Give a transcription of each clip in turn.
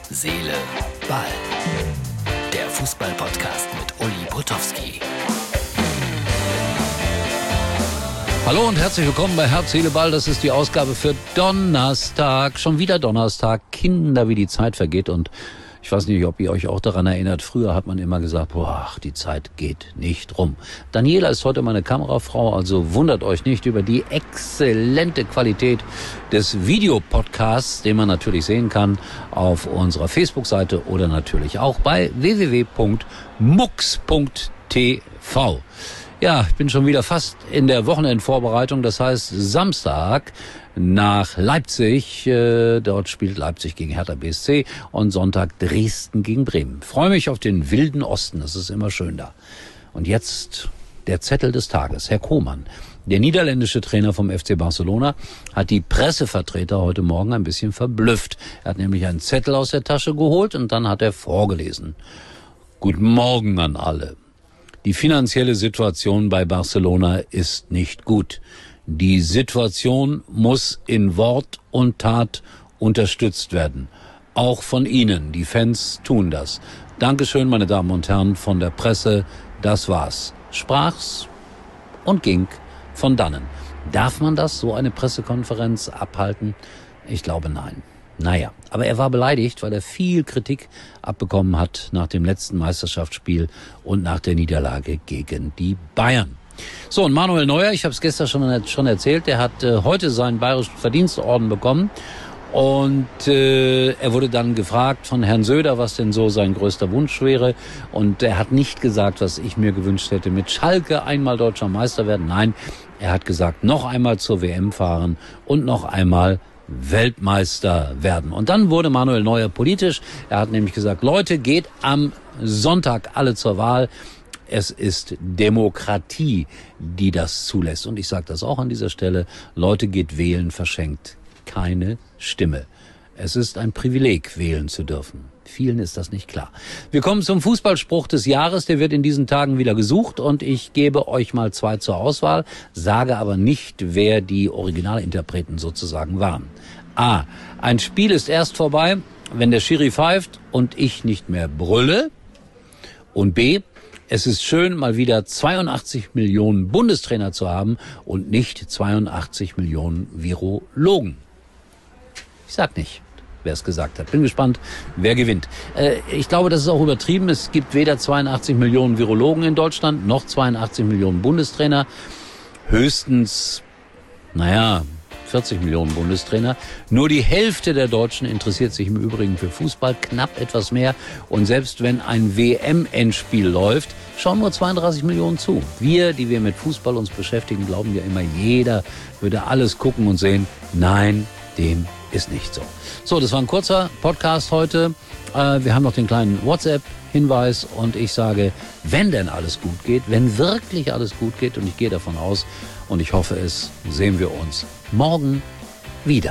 Seele, Ball. Der Fußball-Podcast mit Uli Potowski. Hallo und herzlich willkommen bei Herz, Seele, Ball. Das ist die Ausgabe für Donnerstag. Schon wieder Donnerstag. Kinder, wie die Zeit vergeht. Und ich weiß nicht, ob ihr euch auch daran erinnert. Früher hat man immer gesagt, die Zeit geht nicht rum. Daniela ist heute meine Kamerafrau, also wundert euch nicht über die exzellente Qualität des Videopodcasts, den man natürlich sehen kann auf unserer Facebook-Seite oder natürlich auch bei www.mux.tv. Ja, ich bin schon wieder fast in der Wochenendvorbereitung, das heißt Samstag nach Leipzig, dort spielt Leipzig gegen Hertha BSC und Sonntag Dresden gegen Bremen. Ich freue mich auf den wilden Osten, das ist immer schön da. Und jetzt der Zettel des Tages. Herr Koeman, der niederländische Trainer vom FC Barcelona, hat die Pressevertreter heute Morgen ein bisschen verblüfft. Er hat nämlich einen Zettel aus der Tasche geholt und dann hat er vorgelesen. Guten Morgen an alle. Die finanzielle Situation bei Barcelona ist nicht gut. Die Situation muss in Wort und Tat unterstützt werden. Auch von Ihnen, die Fans, tun das. Dankeschön, meine Damen und Herren von der Presse. Das war's. Sprach's und ging von dannen. Darf man das, so eine Pressekonferenz abhalten? Ich glaube, nein. Naja, aber er war beleidigt, weil er viel Kritik abbekommen hat nach dem letzten Meisterschaftsspiel und nach der Niederlage gegen die Bayern. So, und Manuel Neuer, ich habe es gestern schon erzählt, der hat heute seinen Bayerischen Verdienstorden bekommen und er wurde dann gefragt von Herrn Söder, was denn so sein größter Wunsch wäre, und er hat nicht gesagt, was ich mir gewünscht hätte, mit Schalke einmal deutscher Meister werden. Nein, er hat gesagt, noch einmal zur WM fahren und noch einmal Weltmeister werden. Und dann wurde Manuel Neuer politisch. Er hat nämlich gesagt, Leute, geht am Sonntag alle zur Wahl. Es ist Demokratie, die das zulässt. Und ich sage das auch an dieser Stelle. Leute, geht wählen, verschenkt keine Stimme. Es ist ein Privileg, wählen zu dürfen. Vielen ist das nicht klar. Wir kommen zum Fußballspruch des Jahres. Der wird in diesen Tagen wieder gesucht und ich gebe euch mal 2 zur Auswahl, sage aber nicht, wer die Originalinterpreten sozusagen waren. A. Ein Spiel ist erst vorbei, wenn der Schiri pfeift und ich nicht mehr brülle. Und B. Es ist schön, mal wieder 82 Millionen Bundestrainer zu haben und nicht 82 Millionen Virologen. Ich sag nicht, wer es gesagt hat. Bin gespannt, wer gewinnt. Ich glaube, das ist auch übertrieben. Es gibt weder 82 Millionen Virologen in Deutschland, noch 82 Millionen Bundestrainer. Höchstens, 40 Millionen Bundestrainer. Nur die Hälfte der Deutschen interessiert sich im Übrigen für Fußball, knapp etwas mehr. Und selbst wenn ein WM-Endspiel läuft, schauen nur 32 Millionen zu. Wir, die wir mit Fußball uns beschäftigen, glauben ja immer, jeder würde alles gucken und sehen. Nein, dem ist nicht so. So, das war ein kurzer Podcast heute. Wir haben noch den kleinen WhatsApp-Hinweis und ich sage, wenn denn alles gut geht, wenn wirklich alles gut geht, und ich gehe davon aus und ich hoffe es, sehen wir uns morgen wieder.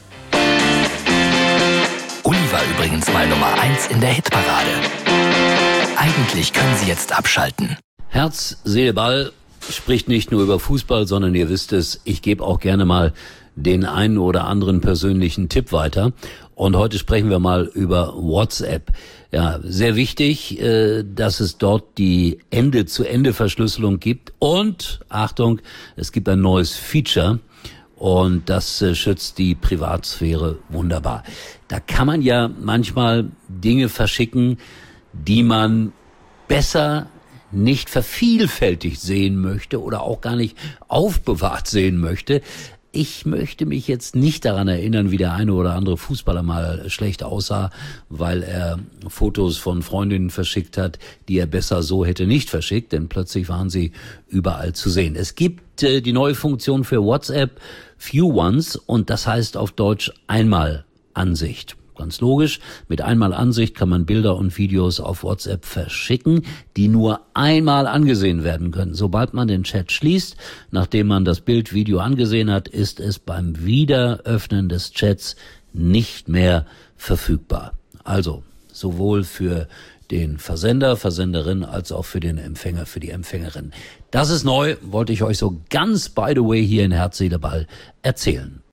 Uli war übrigens mal Nummer 1 in der Hitparade. Eigentlich können Sie jetzt abschalten. Herz, Seele, Ball spricht nicht nur über Fußball, sondern ihr wisst es, ich gebe auch gerne mal den einen oder anderen persönlichen Tipp weiter. Und heute sprechen wir mal über WhatsApp. Ja, sehr wichtig, dass es dort die Ende-zu-Ende-Verschlüsselung gibt. Und, Achtung, es gibt ein neues Feature und das schützt die Privatsphäre wunderbar. Da kann man ja manchmal Dinge verschicken, die man besser nicht vervielfältigt sehen möchte oder auch gar nicht aufbewahrt sehen möchte. Ich möchte mich jetzt nicht daran erinnern, wie der eine oder andere Fußballer mal schlecht aussah, weil er Fotos von Freundinnen verschickt hat, die er besser so hätte nicht verschickt, denn plötzlich waren sie überall zu sehen. Es gibt die neue Funktion für WhatsApp Few Ones und das heißt auf Deutsch Einmalansicht. Ganz logisch, mit Einmalansicht kann man Bilder und Videos auf WhatsApp verschicken, die nur einmal angesehen werden können. Sobald man den Chat schließt, nachdem man das Bild, Video angesehen hat, ist es beim Wiederöffnen des Chats nicht mehr verfügbar. Also sowohl für den Versender, Versenderin, als auch für den Empfänger, für die Empfängerin. Das ist neu, wollte ich euch so ganz by the way hier in Herz, Seele, Ball erzählen.